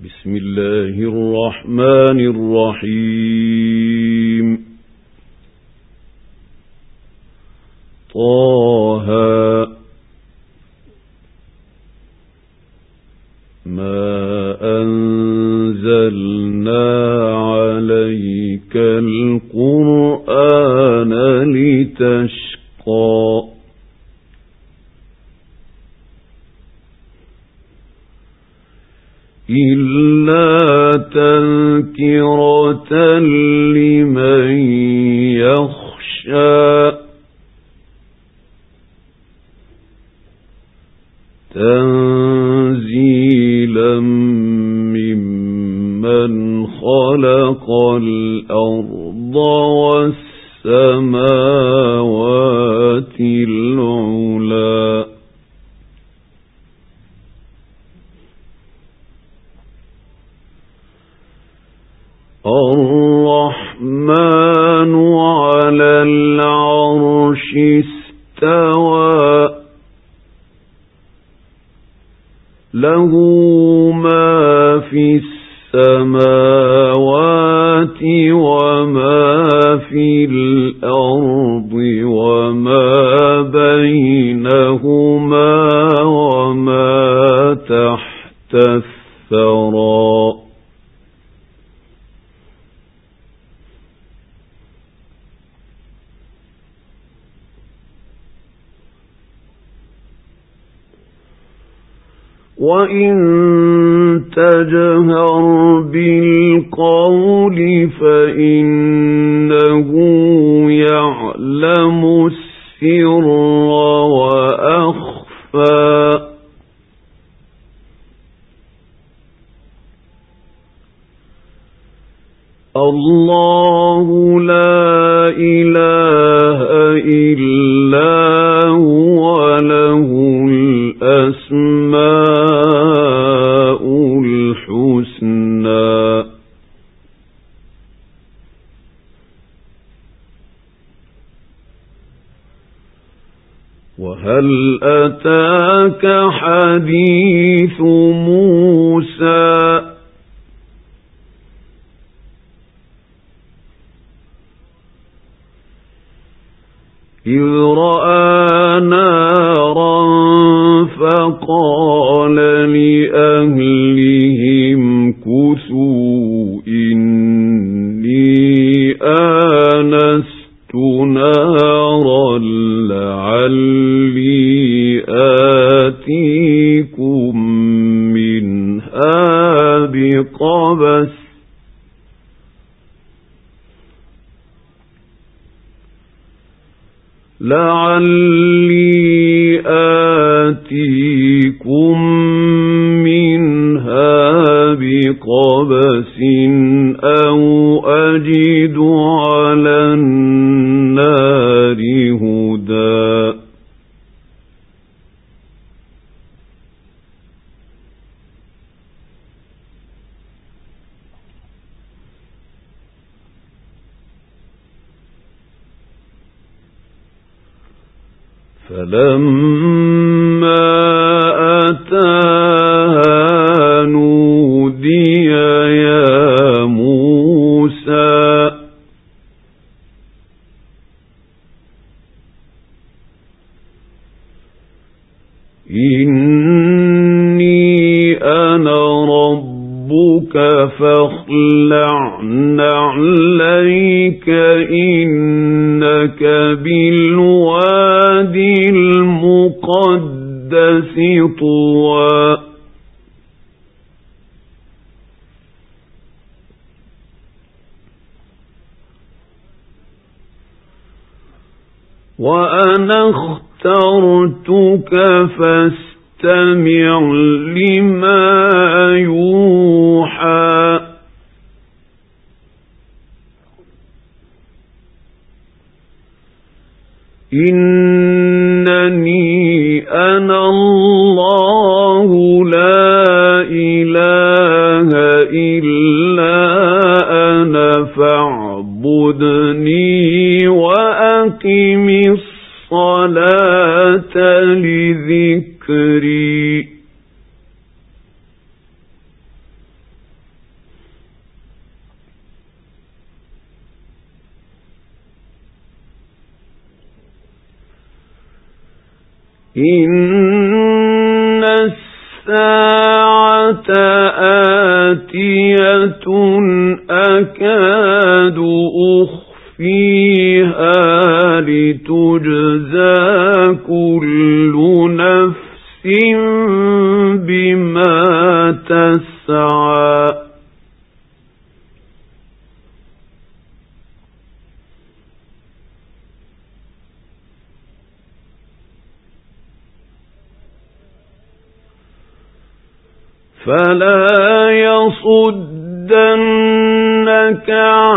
بسم الله الرحمن الرحيم طه ما أنزلنا عليك القرآن لتشقى إلا تذكرة لمن يخشى تنزيلا ممن خلق الأرض والسماوات العلى الرحمن على العرش استوى له ما في السماوات وما في الأرض وما بينهما وما تحت الثرى وَإِن تَجْهَرْ بِالْقَوْلِ فَإِنَّهُ يَعْلَمُ السِّرَّ وَأَخْفَى الله لا إله إلا هو له الأسماء الحسنى وهل أتاك حديث موسى إذ رأى نارا فقال لأهلهم كثوا إني آنست نارا لعلي آتيكم منها بقبس أو أجد على النار هدى فلما أتاها نودي يا موسى إني أنا ربك فاخلع نعليك إنك بالوادي المقدس طوى وأنا اخترتك فاستمع لما يوحى إنني أنا الله لا إله إلا أنا فاعبدني وأقم الصلاة لذكري إن الساعة آتية أكاد أخفيها لتجزى كل نفس بما تسعى فلا يصدنك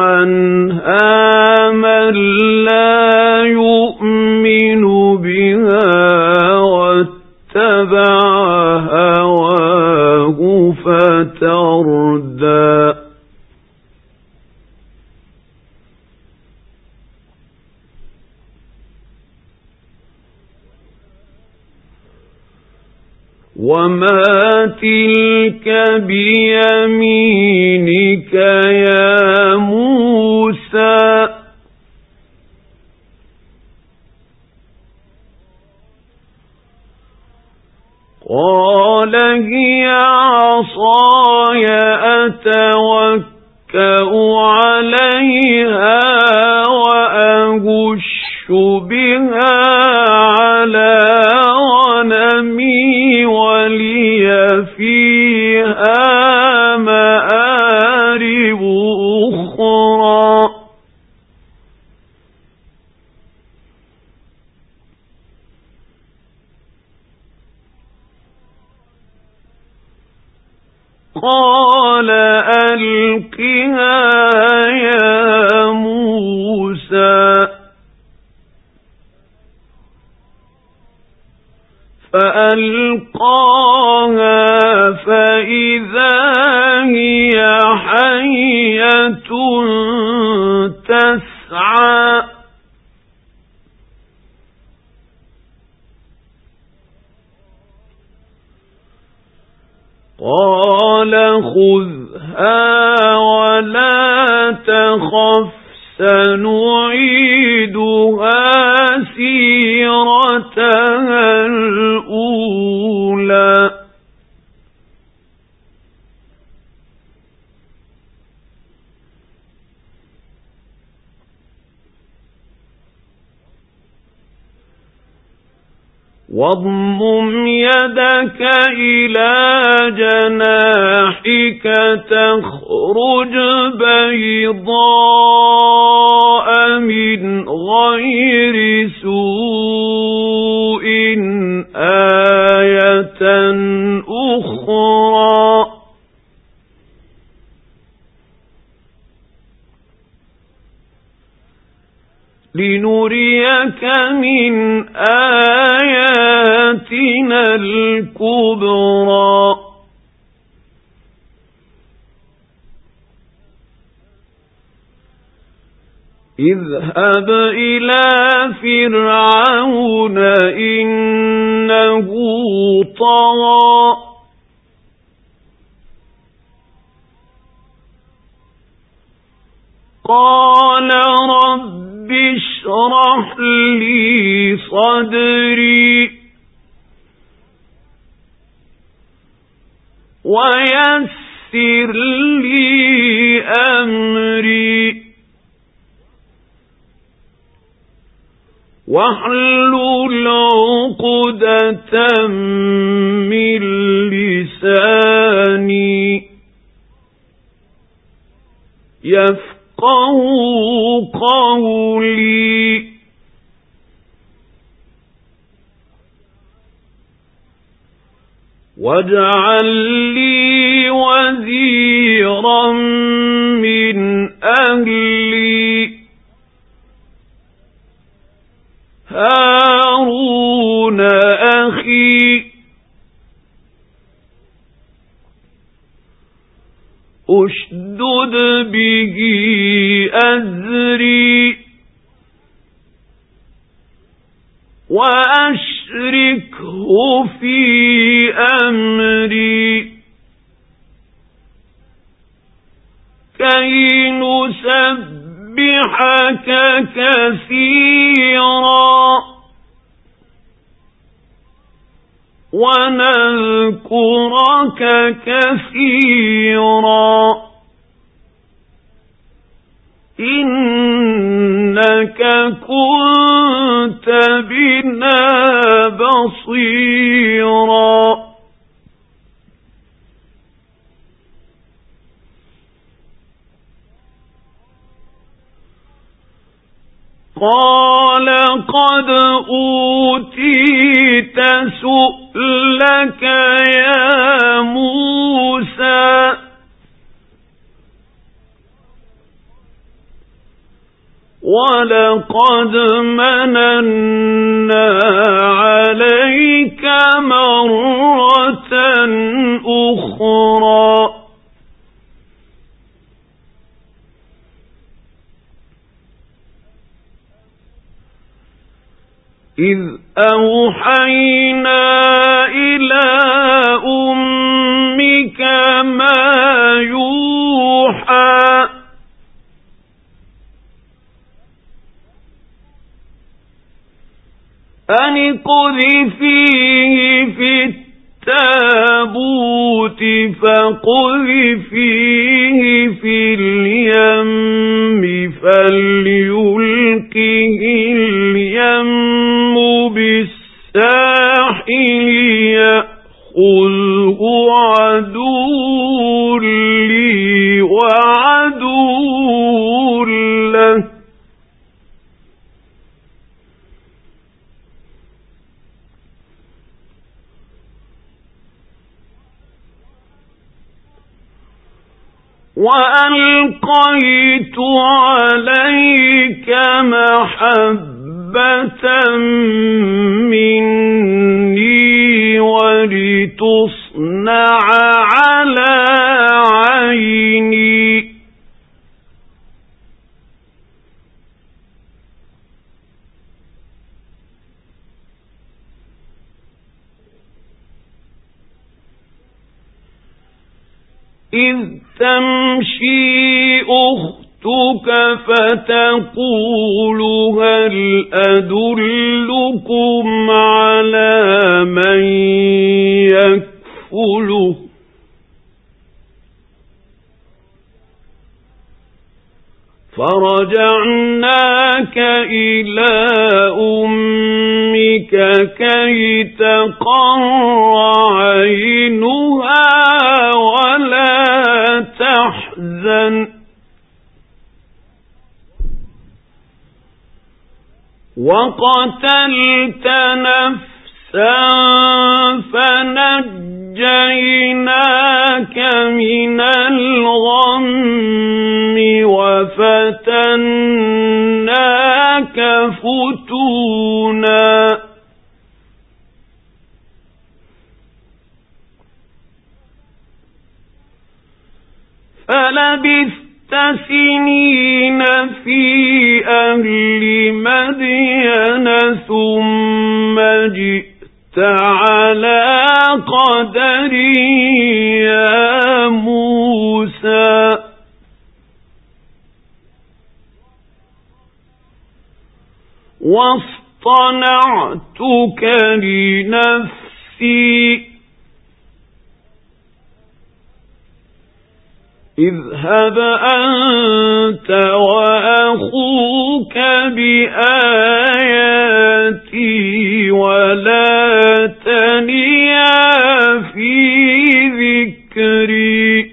عنها من لا يؤمن بها واتبع هواه فتردى وما تلك بيمينك يا موسى قال هي عصاي أتوكأ عليها وأهش بها على غنمي ولي فيها مآرب أخرى قال ألقها يا موسى فألقاها فإذا هي حية تسعى قال خذها ولا تخف سنعيدها سيرتها الأولى واضمم يدك إلى جناحك تخرج بيضاء من غير سوء آية أخرى لنريك من آياتنا الكبرى اذهب إلى فرعون إنه طغى قال رب اشرح لي صدري ويسر لي أمري واحلل عقدة من لساني يفقهوا قولي واجعل لي وزيرا من أهلي هارون أخي أشدد به أزري وأشركه في أمري كي نسبحك كثيرا ونذكرك كثيرا إنك كنت بنا بصيرا قال قد أوتيت سؤلك يا موسى ولقد مننا عليك مرة أخرى إذ أوحينا إلى أمك ما يوحى أن اقذفيه في التابوت فاقذفيه في اليم فليلقه اليم بالساحل يأخذه عدو لي وعدو له وألقيت عليك محبة مني ولتصنع على عيني إذ تمشي أختك فتقول هل أدلكم على من يكفله فرجعناك إلى أمك كي تقر عينها ولا تحزن وقتلت نفسا فنجيناك من الغم وفتناك فتونا فلبثت سنين في أهل مدين ثم جئت على قدري يا موسى واصطنعتك لنفسي اذهب أنت وأخوك بآياتي ولا تنيا في ذكري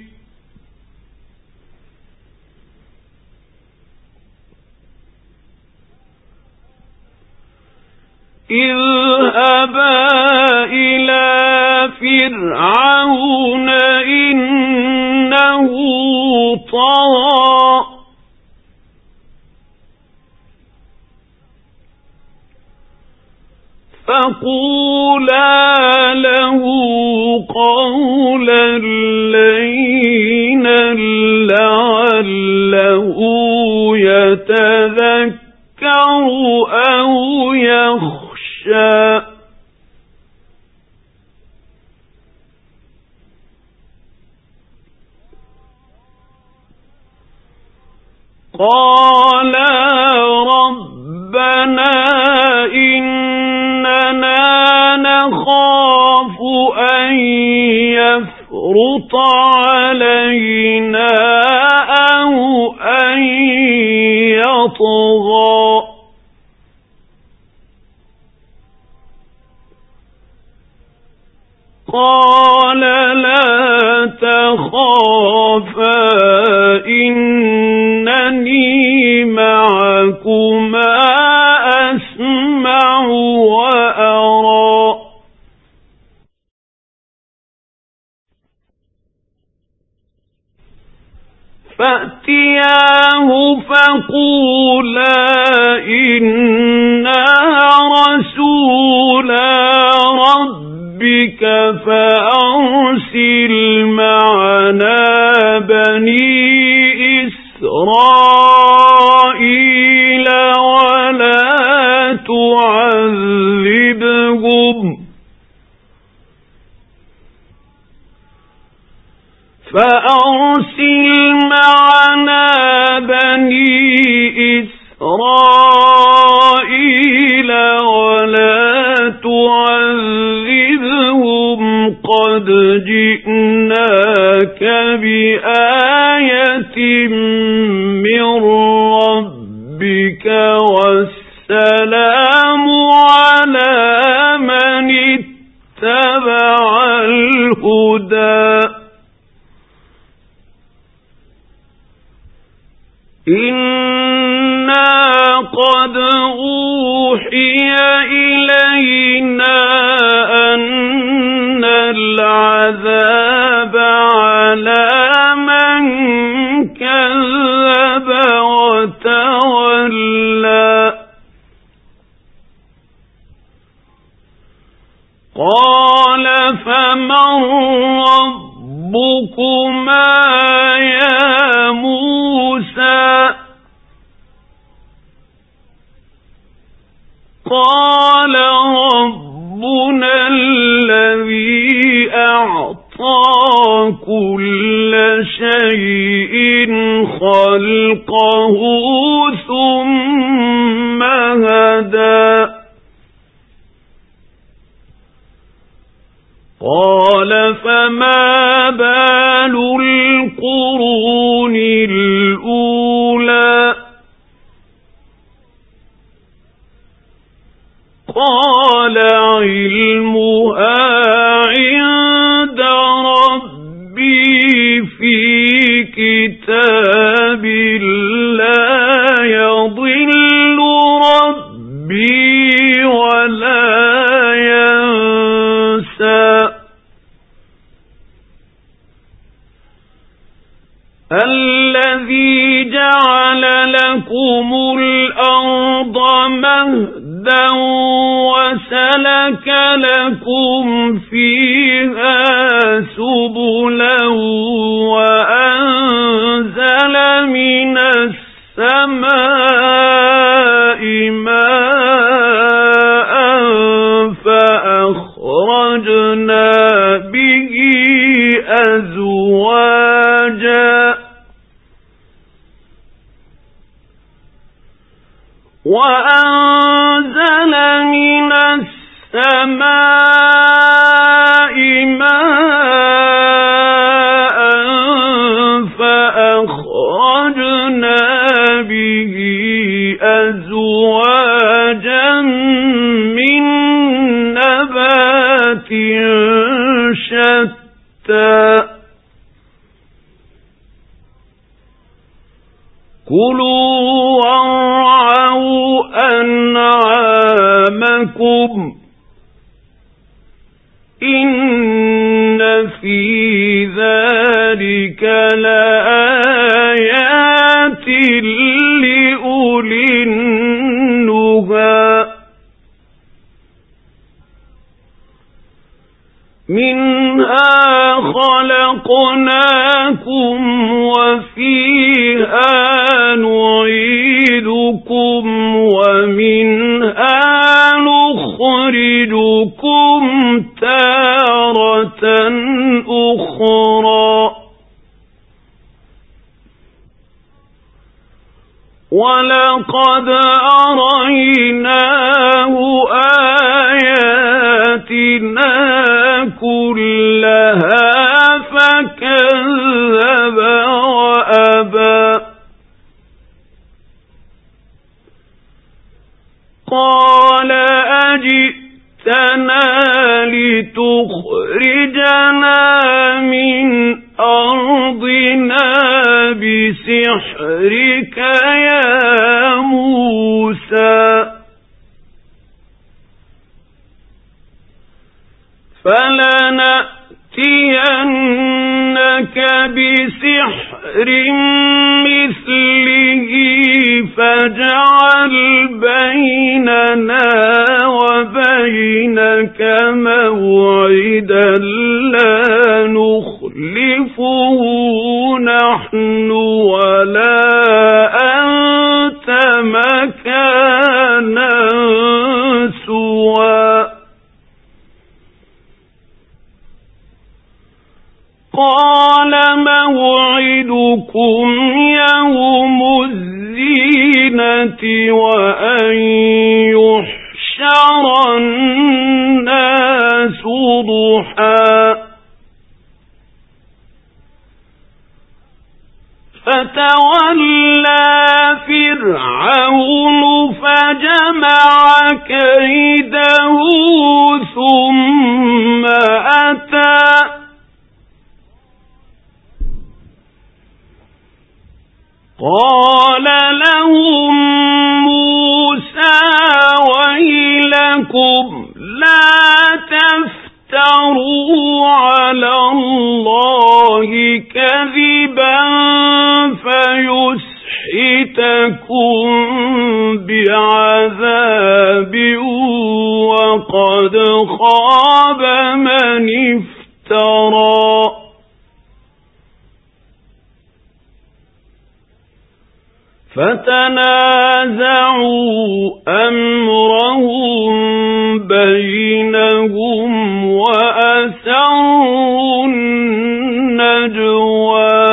اذهبا إلى فرعون إنه طغى فقولا له قولا لينا لعله يتذكر أو يخشى قالا ربنا إننا نخاف أن يفرط علينا أو أن يطغى قال لا تخافا إنني معكما أسمع وأرى فأتياه فقولا إنا رسولا ربك فأرسل معنا بني إسرائيل ولا تعذبهم فأرسل معنا بني إسرائيل ولا تعذبهم قد جئناك بآية من ربك والسلام على من اتبع الهدى إنا قد أوحي إلينا أن العذاب على من كذب وتولى قال فمن ربكما يا موسى قال ربنا الذي أعطى كل شيء خلقه ثم هدى قال فما بال القرون الأولى قال علمها عند ربي في كتاب لا يضل ربي ولا ينسى الذي جعل لكم الأرض مهدا وسلك لكم فيها سبلا وأنزل من السماء ماء فأخرجنا به أزواجا وأنزل من السماء ماء فأخرجنا به أزواجا من نبات شتى كلوا وارعوا أنعامكم إن في ذلك لآيات لأولي النهى منها خلقناكم وفيها نعيدكم ومنها نخرجكم تارة أخرى وَلَقَدْ أَرَيْنَاهُ آيَاتِنَا كُلَّهَا فَكَذَّبَ وَأَبَى قَالَ أَجِئْتَنَا لِتُخْرِجَنَا مِنْ أَرْضِنَا بِسِحْرِكَ يَا مُوسَى فَلَنَأْتِيَنَّكَ بِسِحْرٍ مِثْلِهِ فَاجْعَلْ بَيْنَنَا وَبَيْنَكَ مَوْعِدًا لَا نُخْلِفُهُ نَحْنُ وَلَا أَنْتَ مَكَانًا سُوًى قَالَ مَوْعِدُكُمْ يَوْمُ الزِّينَةِ وَأَنْ يُحْشَرَ النَّاسُ ضُحًى فَتَوَلَّى فِرْعَوْنُ فَجَمَعَ كَيْدَهُ ثُمَّ أَتَى قَالَ لَهُم مُوسَى وَيْلَكُمْ لَا تَفْتَرُوا عَلَى اللَّهِ كَذِبًا فَيُسْحِتَكُم بِعَذَابٍ وَقَدْ خَابَ مَنِ افْتَرَى فَتَنَازَعُوا أَمْرَهُم بَيْنَهُمْ وَأَسَرُّوا النَّجْوَى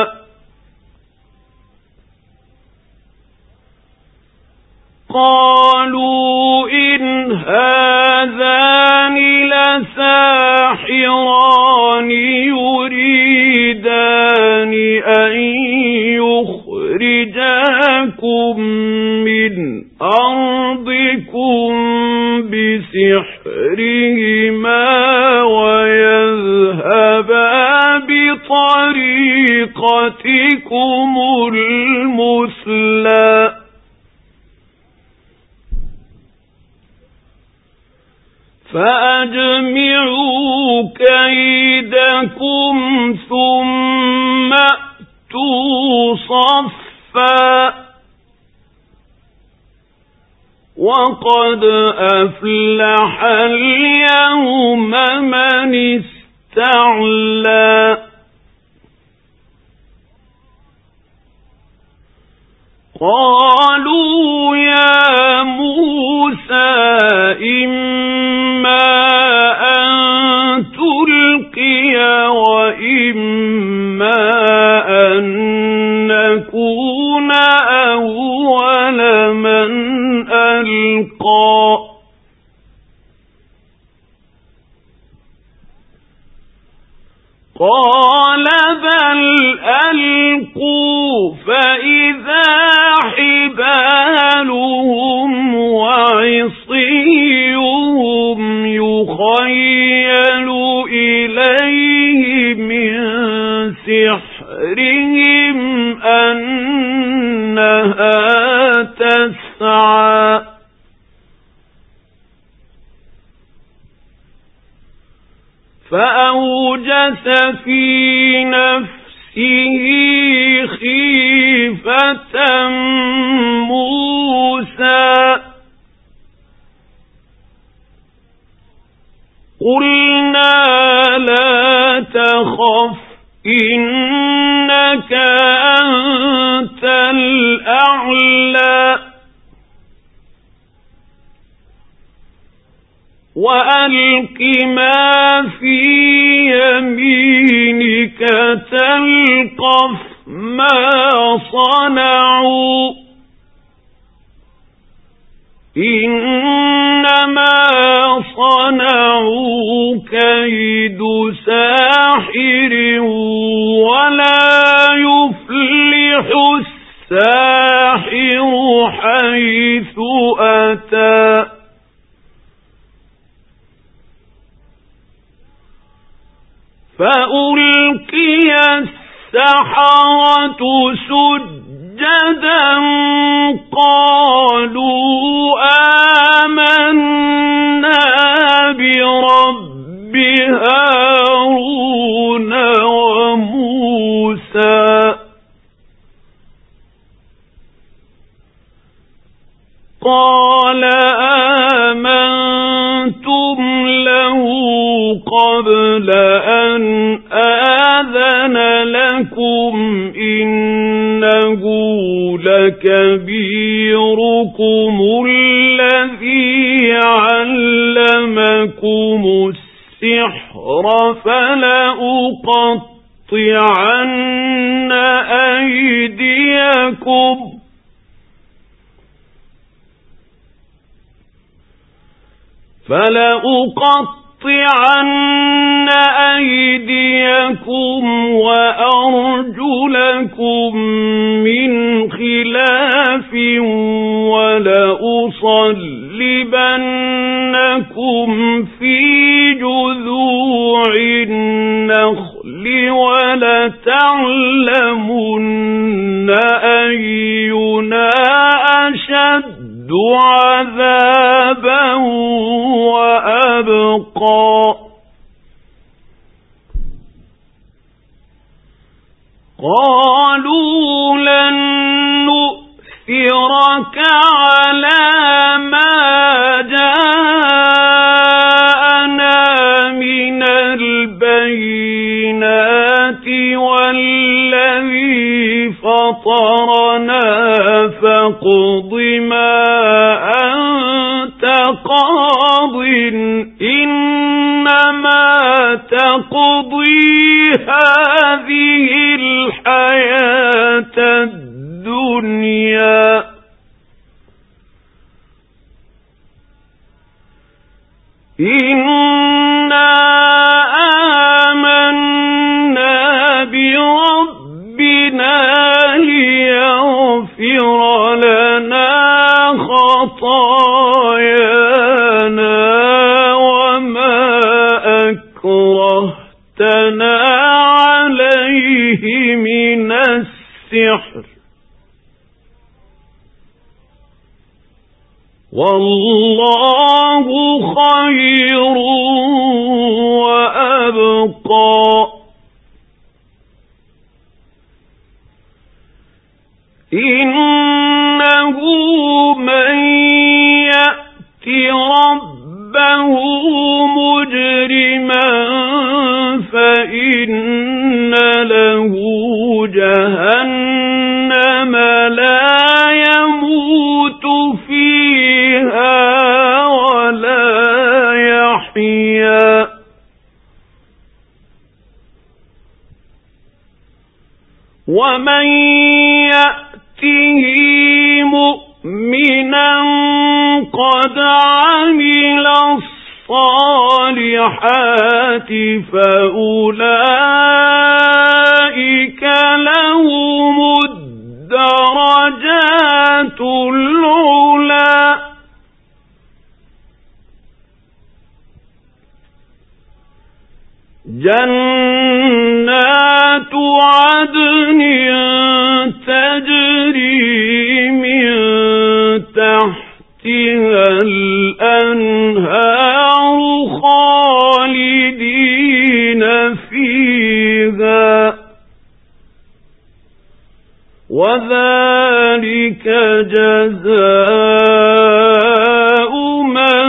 قَالُوا إِنْ هَذَانِ لَسَاحِرَانِ يُرِيدَانِ أَنْ يُخْرِجَاكُمْ مِنْ أَرْضِكُمْ بِسِحْرِهِمَا وَيَذْهَبَا بِطَرِيقَتِكُمُ الْمُثْلَى فَأَجْمِعُوا كَيْدَكُمْ ثُمَّ أْتُوا صَفًّا وَقَدْ أَفْلَحَ الْيَوْمَ مَنِ اسْتَعْلَى قَالُوا يَا مُوسَى إِمَّا أَن تُلْقِيَ وَإِمَّا أَن نَّكُونَ أَوَّلَ مَنْ أَلْقَى قَالَ بَلْ أَلْقُوا فَإِذَا حِبَالُهُمْ وَعِصِيُّهُمْ يُخَيَّلُ إِلَيْهِ مِنْ سِحْرِهِمْ أَنَّهَا تَسْعَى فَأَوْجَسَ فِي نَفْسِهِ خِيفَةً مُوسَى قُلْنَا لَا تَخَفْ إِنَّكَ أَنْتَ الْأَعْلَى وَأَلْقِ مَا فِي يَمِينِكَ تَلْقَفْ مَا صَنَعُوا إنما صنعوا كيد ساحر ولا يفلح الساحر حيث أتى فألقي السحرة سجدا قالوا آمنا برب هارون وموسى قال آمنتم له قبل أن آذن لكم إنه لكبيركم الذي علمكم السحر فلأقطعن أيديكم وأرجلكم من خلاف ولأصلبنكم في جذوع النخل ولتعلمن أينا أشد عذابا وأبقى قالوا لن نؤثرك على ما جاءنا من البينات والذي فطرنا فاقض ما أنت قاض إنما تقضي هذه الحياة الدنيا إنا آمنا بربنا ليغفر لنا خطايانا وما أكرهتنا عليه من السحر والله خير وأبقى إنه من يأت ربه مجرما فإن له جهنم لا يموت فيها ولا يحيا ومن يأته مؤمنا قد عمل الصالحات فأولئك لهم الدرجات العلى جنات عدن تجري من تحتها الأنهار خالدين فيها وذلك جزاء من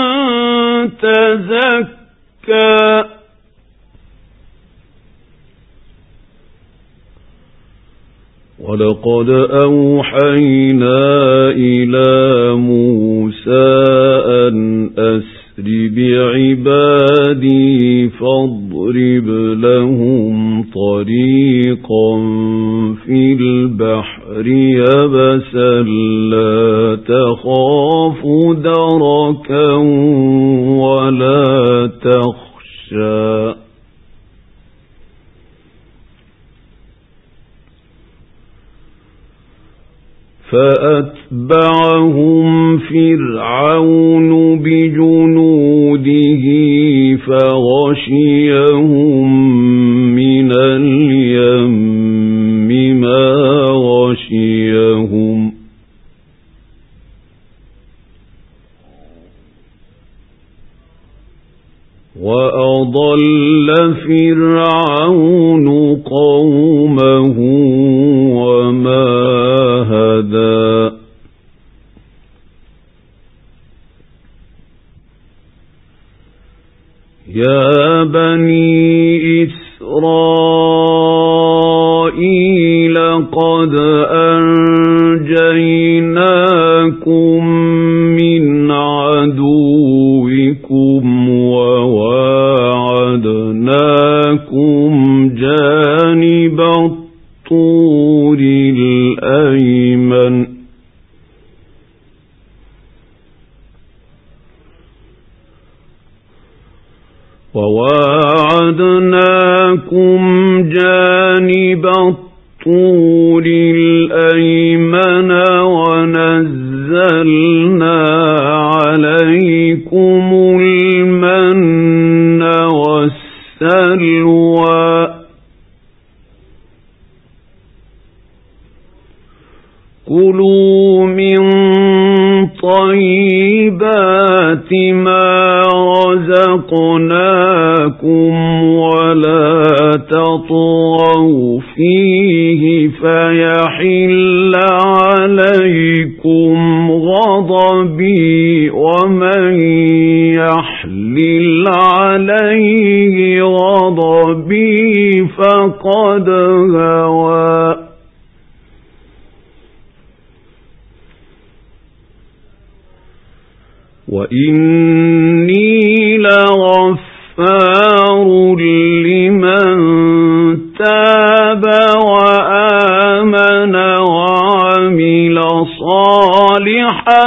تزكى ولقد أوحينا إلى موسى أن أسر بعبادي فاضرب لهم طريقا في البحر يبسا لا تخاف دركا ولا تخشى فأتبعهم فرعون بجنوده فغشيهم من اليم ما غشيهم وأضل فرعون قومه وما هدى يا بني إسرائيل قد أنجيناكم من عدوكم وواعدناكم جانب الطور الأيمن ونزلنا عليكم المن والسلوى كلوا من طيبات ما رزقناكم ولا تطغوا فيه فيحل عليكم غضبي ومن يحلل عليه غضبي فقد هوى وإني لغفار لمن تاب وآمن وعمل صالحا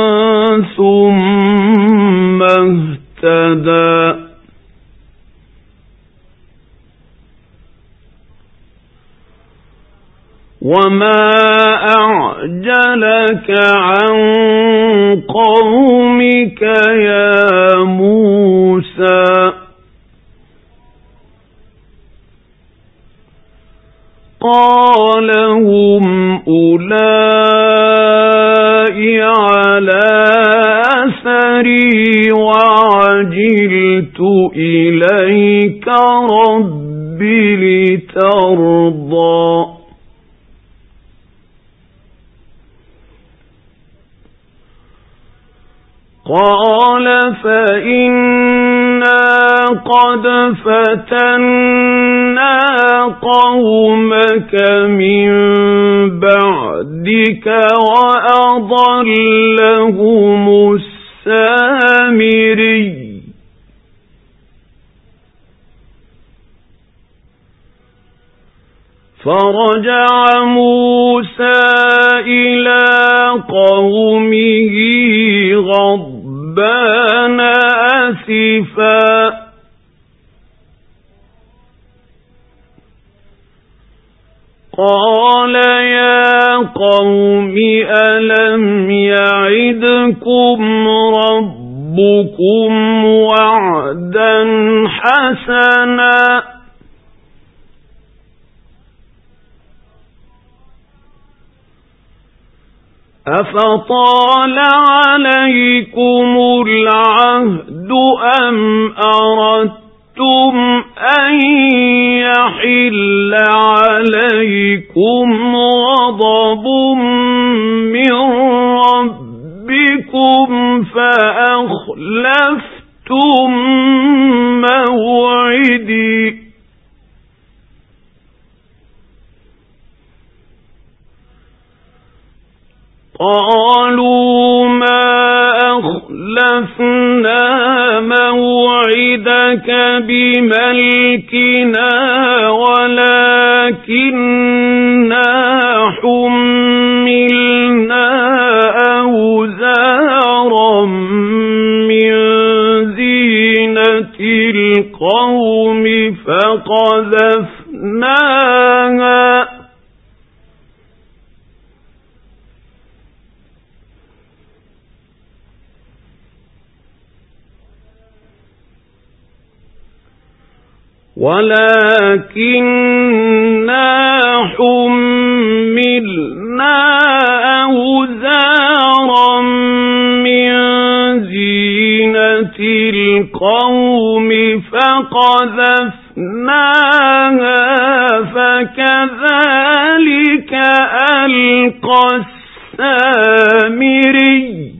ثم اهتدى وما أعجلك عن قومك يا موسى قال هم أولئك على أثري وعجلت إليك رب لترضى قال فإنا قد فتنا قومك من بعدك وأضلهم السامري فرجع موسى إلى قومه غضبان آسفا قال يا قوم ألم يعدكم ربكم وعدا حسنا أفطال عليكم العهد أم أردتم أن يحل عليكم غضب من ربكم فأخلفتم موعدي قالوا ما أخلفنا أخلفنا موعدك بملكنا ولكننا حملنا أوزارا من زينة القوم فقذفناها أوزارا من زينة القوم فقذفناها فكذلك ألقى السامري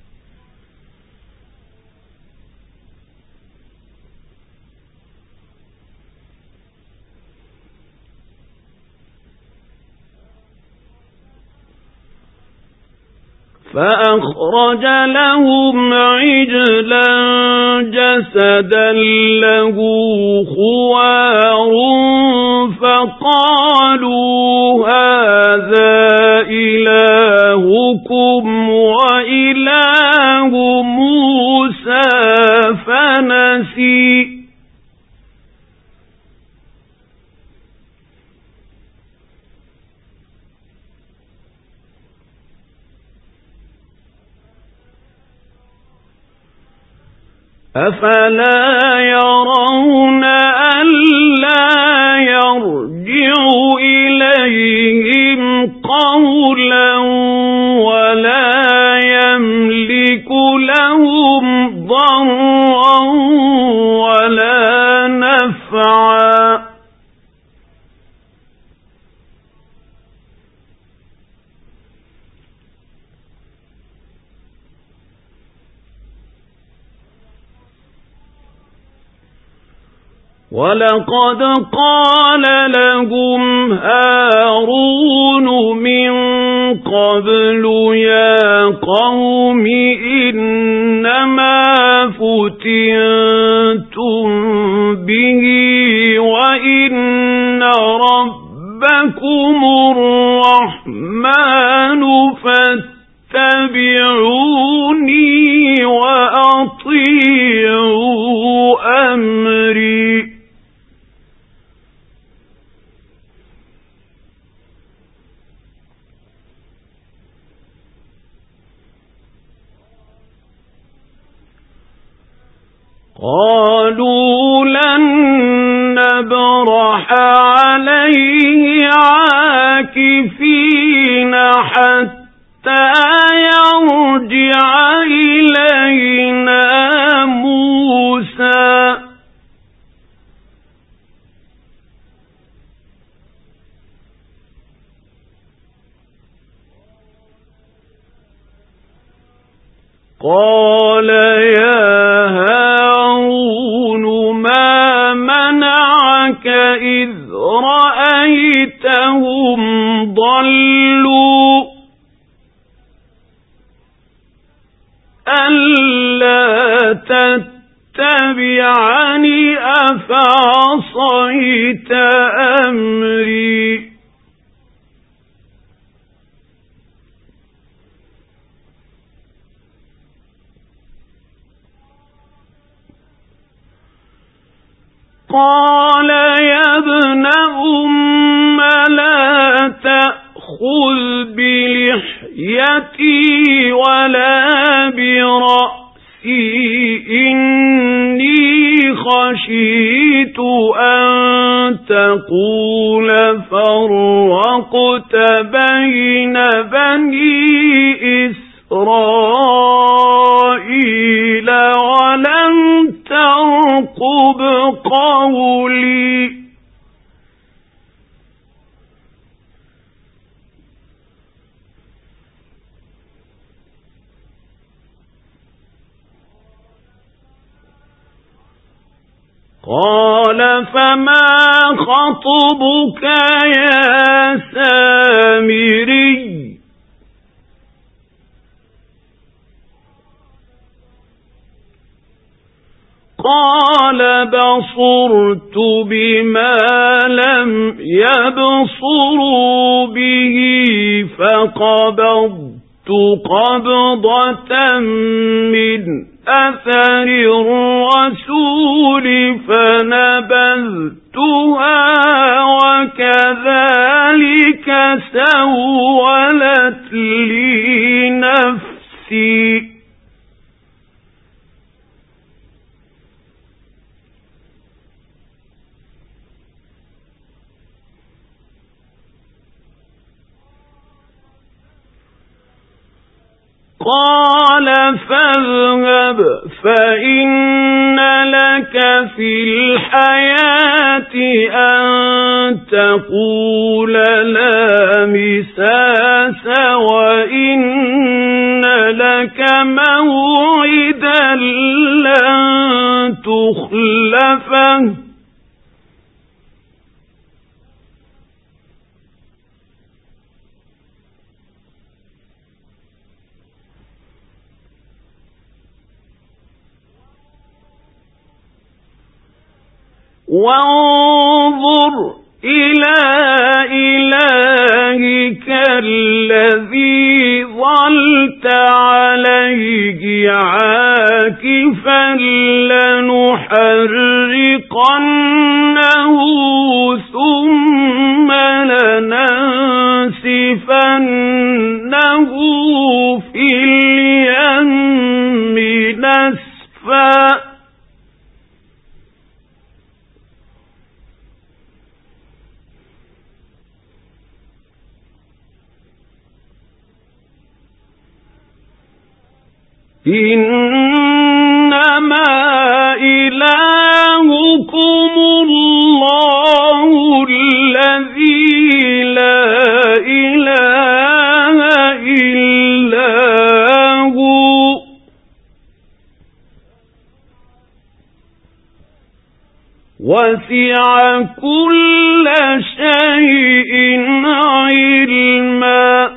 فأخرج لهم عجلا جسدا له خوار فقالوا هذا إلهكم وإله موسى فنسي أفلا يرون ألا يرجع إليهم قولا ولا يملك لهم ضرا ولا نفعا ولقد قال لهم هارون من قبل يا قوم إنما فتنتم به وإن ربكم الرحمن فاتبعوني وأطيعوا أمري قالوا لن نبرح عليه عاكفين حتى يرجع إلينا موسى قال يا هارون ما منعك إذ رأيتهم ضلوا ألا تتبعني أفعصيت أمري قال يا ابن أم لا تأخذ بلحيتي ولا برأسي إني خشيت أن تقول فرقت بين بني إسرائيل ولم ترقب قولي قال فما خطبك يا سامري قال بصرت بما لم يبصروا به فقبضت قبضة من أثر الرسول فنبذتها وكذلك سولت لي نفسي. قال فاذهب فإن لك في الحياة أن تقول لا مساس وإن لك موعدا لن تخلفه وانظر إلى إلهك الذي ظلت عليه عاكفا لنحرقنه ثم لننسفنه في اليم نسفا. إنما إلهكم الله الذي لا إله إلا هو وسع كل شيء علما.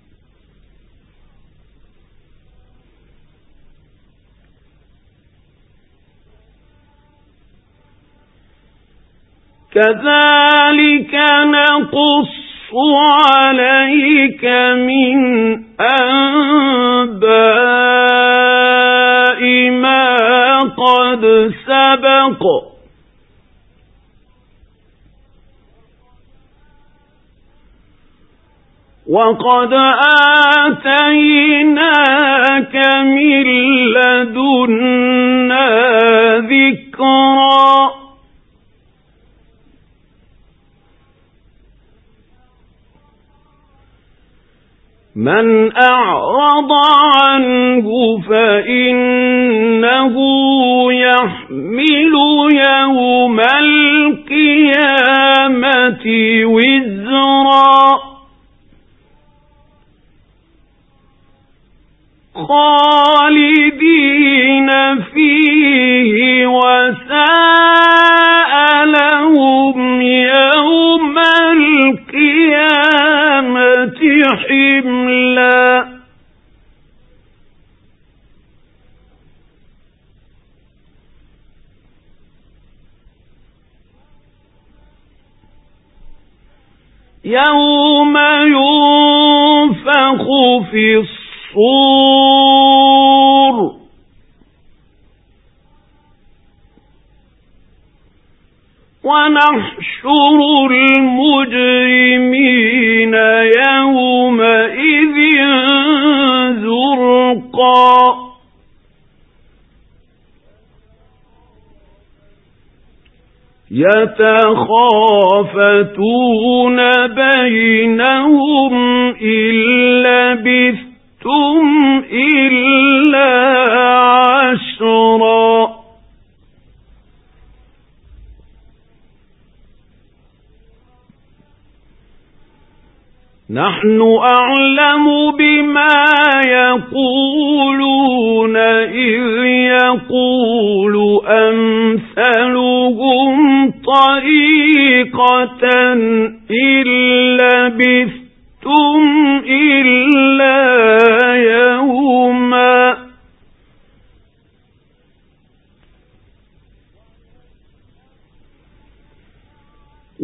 كذلك نقص عليك من أنباء ما قد سبق وقد آتيناك من لدنا ذكرا. من أعرض عنه فإنه يحمل يوم القيامة وزرا خالدين فيه وساء لهم يوم القيامة حملا. يوم ينفخ في الصور ونحشر المجرمين يومئذ زرقا يتخافتون بينهم إن لبثتم إلا عشرا. نحن أعلم بما يقولون إذ يقول أمثلهم طريقة إن لبثتم إلا يوما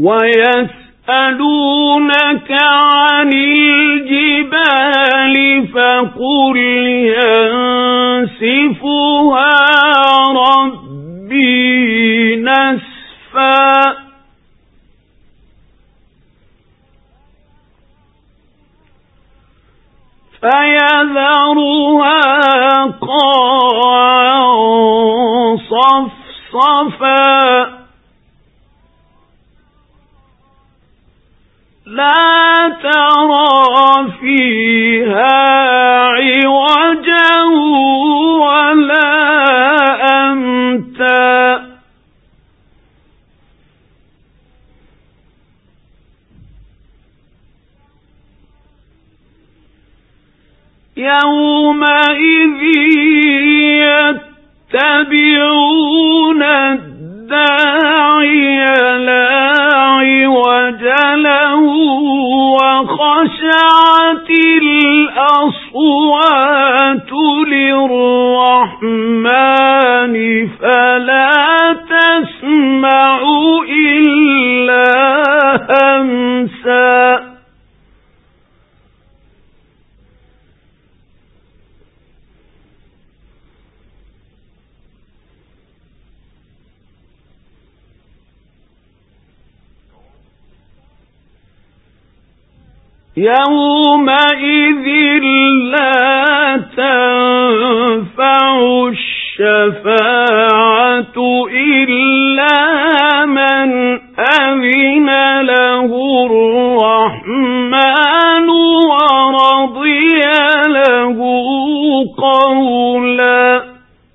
ويسألونك عن الجبال فقل ينسفها ربي نسفا فيذرها قاعا صفصفا لا ترى فيها عوجا ولا أمتا يومئذ يتبعون الداعي لا عوج له وخشعت الأصوات للرحمن فلا تسمع إلا همسا يومئذ لا تنفع الشفاعة إلا من أذن له الرحمن ورضي له قولا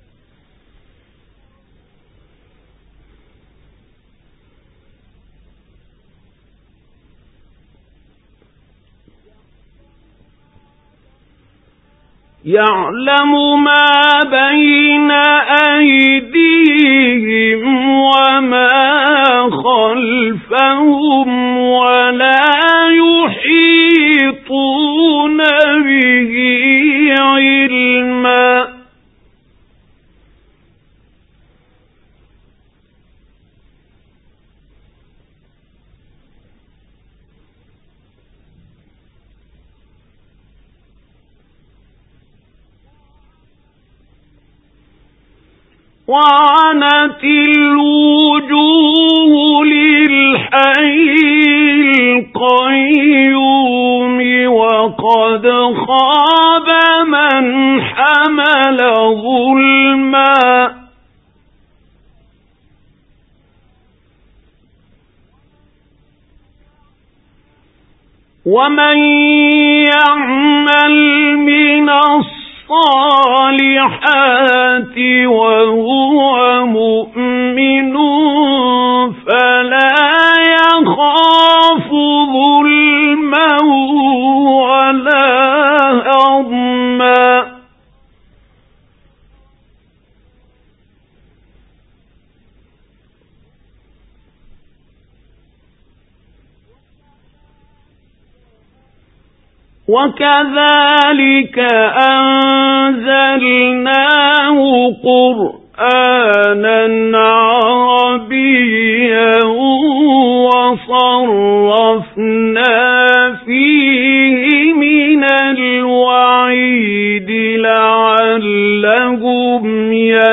يعلم ما بين أيديهم وما خلفهم ولا يحيطون به علما وعنت الوجوه للحي القيوم وقد خاب من حمل ظلما ومن يعمل من الصالحات وهو مؤمن فلا يخاف ظلما ولا هضما وكذلك أنزلناه قرآنا عربيا وصرفنا فيه من الوعيد لعلهم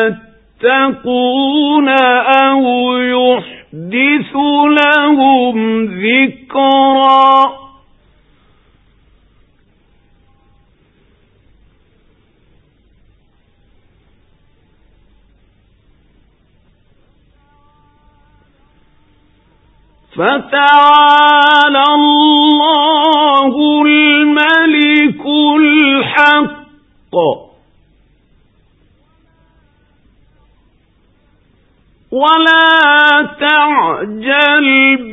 يتقون أو يحدث لهم ذكرا فتعالى الله الملك الحق ولا تعجل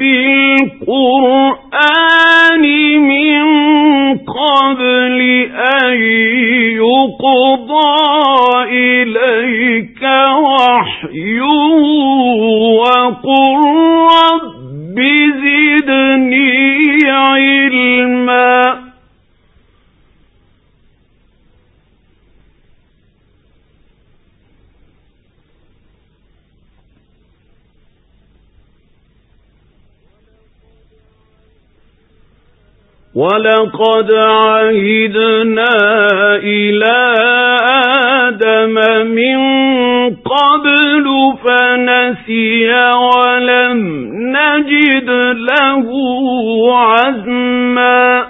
بالقرآن من قبل أن يقضى إليك وحيه وقل رب زدني علما ولقد عهدنا إلى آدم من قبل فنسي ولم نجد له عزما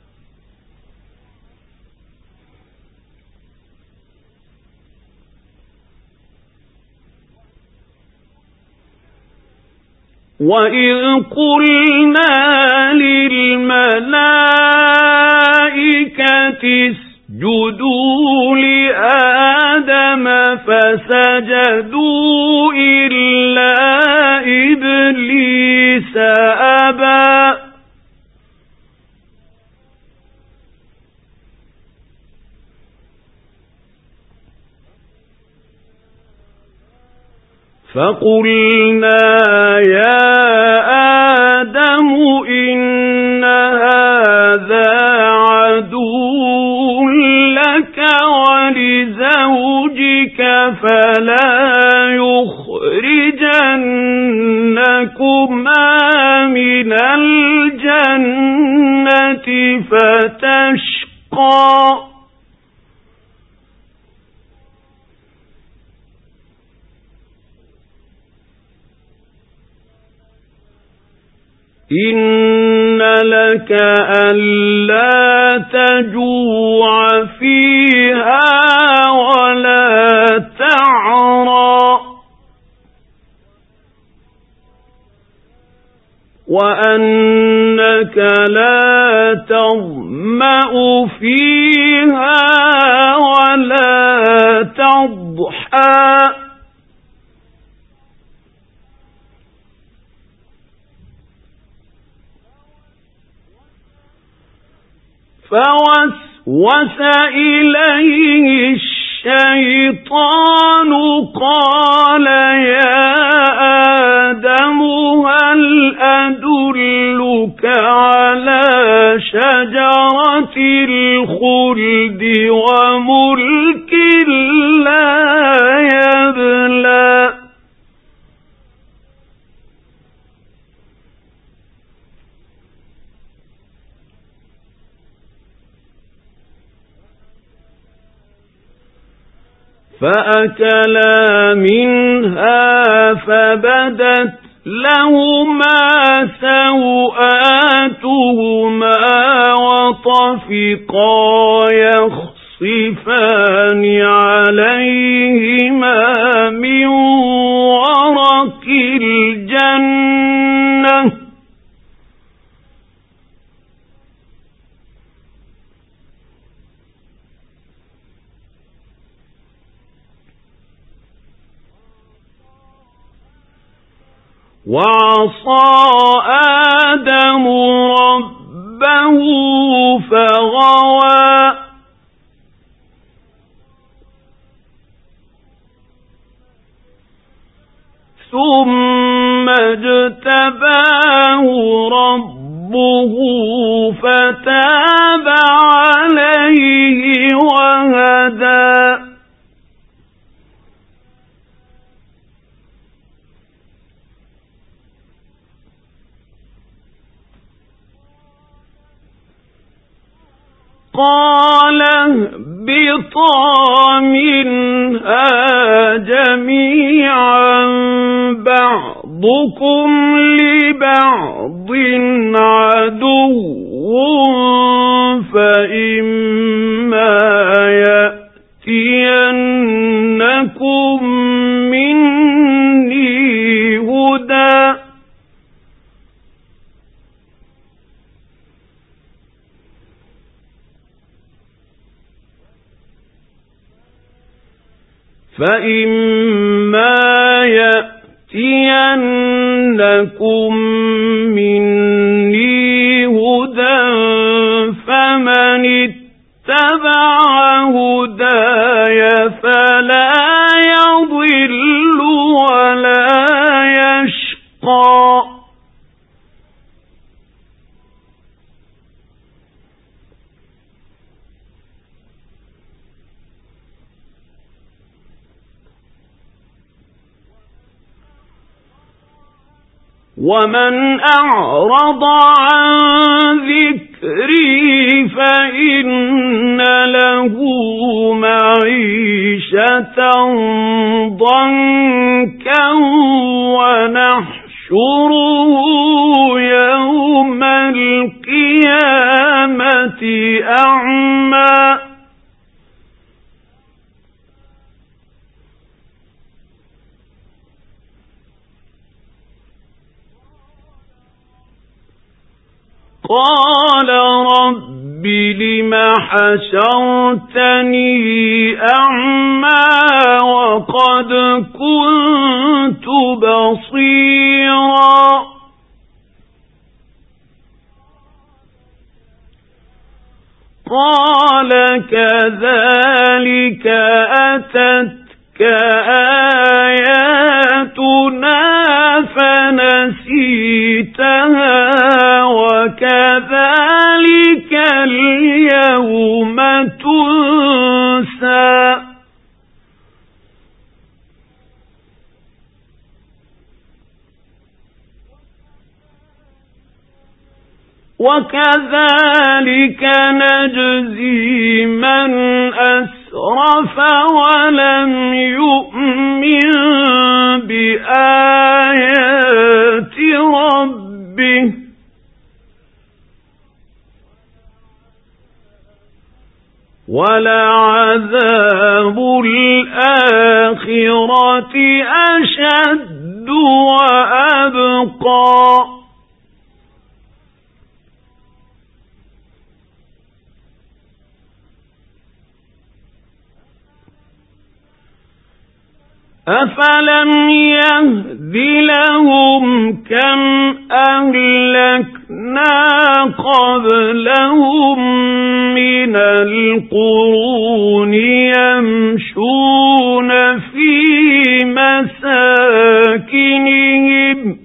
وَإِذْ قُلْنَا لِلْمَلَائِكَةِ اسْجُدُوا لِآدَمَ فَسَجَدُوا إِلَّا إِبْلِيسَ أَبَى فَقُلْنَا يَا آدَمُ إِنَّ هَذَا عَدُوٌّ لَكَ وَلِزَوْجِكَ فَلَا يُخْرِجَنَّكُمَا مِنَ الْجَنَّةِ فَتَشْقَى إِنَّ لَكَ أَلَّا تَجُوعَ فِيهَا وَلَا تَعْرَىٰ وَأَنَّكَ لَا تَظْمَأُ فِيهَا وَلَا تَضْحَىٰ فَوَسْوَسَ إِلَيْهِ الشَّيْطَانُ قَالَ يَا آدَمُ هَلْ أَدُلُّكَ عَلَى شَجَرَةِ الْخُلْدِ وَمُلْكٍ لَّا يَبْلَى فَأَكَلَا مِنْهَا فَبَدَتْ لَهُمَا سَوْآتُهُمَا وَطَفِقَا يَخْصِفَانِ عَلَيْهِمَا مِنْ وَرَقِ الْجَنَّةِ وَعَصَىٰ آدَمُ رَبَّهُ فَغَوَىٰ ثُمَّ اجْتَبَاهُ رَبُّهُ فَتَابَ عَلَيْهِ وَهَدَىٰ قَالَ اهْبِطَا مِنْهَا جَمِيعًا بَعْضُكُمْ لِبَعْضٍ عَدُوٌّ فَإِمَّا يَأْتِيَنَّكُم مِّنِّي هُدًى فَمَنِ اتَّبَعَ هُدَايَ فَلَا يَضِلُّ وَلَا يَشْقَى وَمَنْ أَعْرَضَ عَنْ ذِكْرِي ذكري فإن له معيشة ضنكا ونحشره يوم القيامة أعمى قال رب لم حشرتني أعمى وقد كنت بصيرا قال كذلك أتتك آياتنا فنسيتها وكذلك اليوم تنسى وكذلك نجزي من أسرف ولم يؤمن بآيات ربه ولعذاب الآخرة أشد وأبقى أفلم يهد لهم كم أهلكنا قبلهم من القرون يمشون في مساكنهم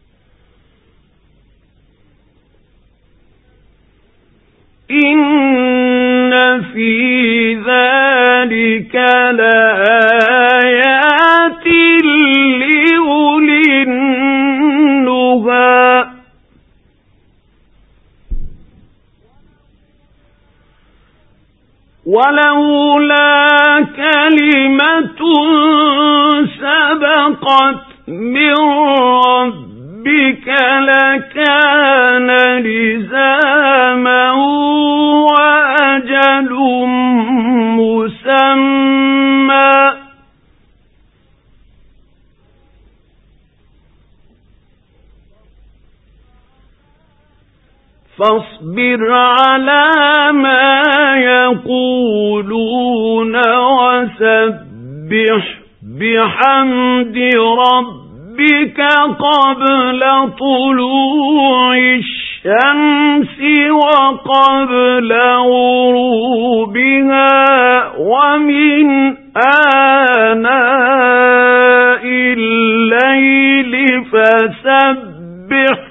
إن في ذلك لآيات لأولي النهى ولولا كلمة سبقت من ربك لكان لزاما وأجل مسمى فاصبر على ما يقولون وسبح بحمد ربك قبل طلوع الشمس وقبل غروبها ومن آناء الليل فسبح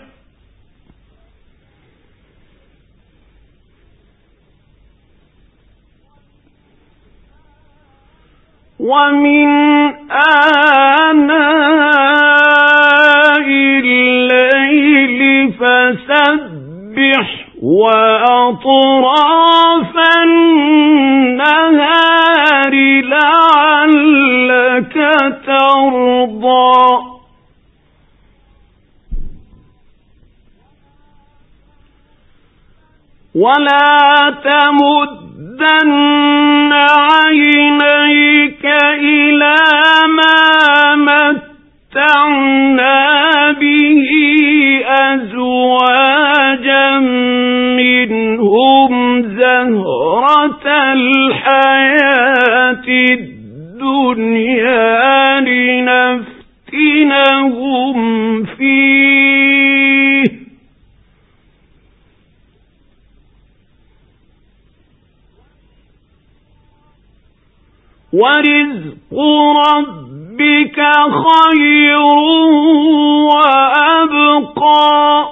ومن آناء الليل فسبح وأطراف النهار لعلك ترضى ولا تمدن عينيك إلى ما متعنا به أزواجا منهم زهرة الحياة الدنيا لنفتنهم فيه ورزق ربك خير وأبقى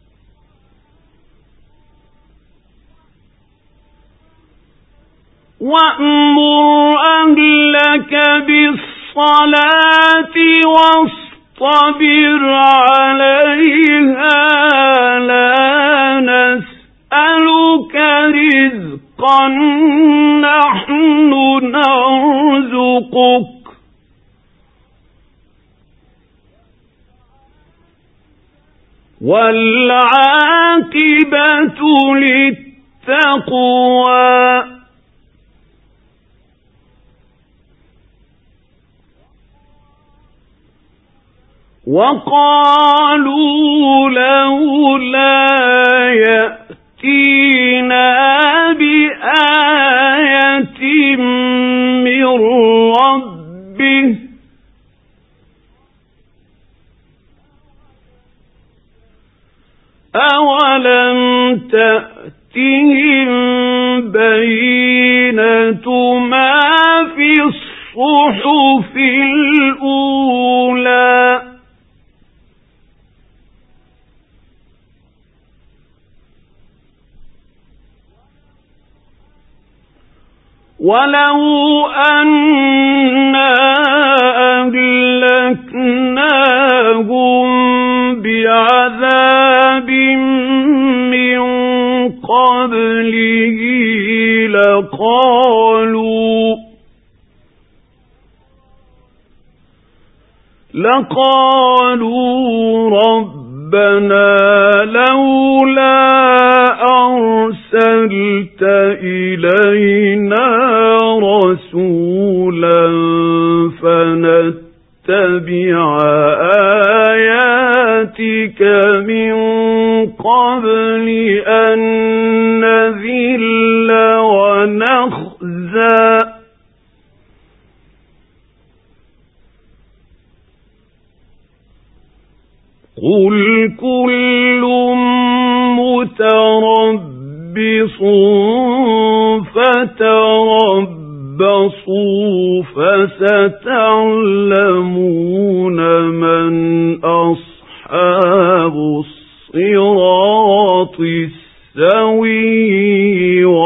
وأمر أهلك بالصلاة واصطبر عليها لا نسألك نسألك رزقا نحن نرزقك والعاقبة للتقوى وقالوا لولا يأتينا بآية من ربه أولم تأتهم بينة ما في الصحف الأولى ولو أنا أهلكناهم بعذاب من قبله لقالوا ربنا لولا أرسلت إلينا رسولا فنتبع آياتك من قبل أن نذل ونخزى قل كل متربص فتربصوا فستعلمون من أصحاب الصراط السوي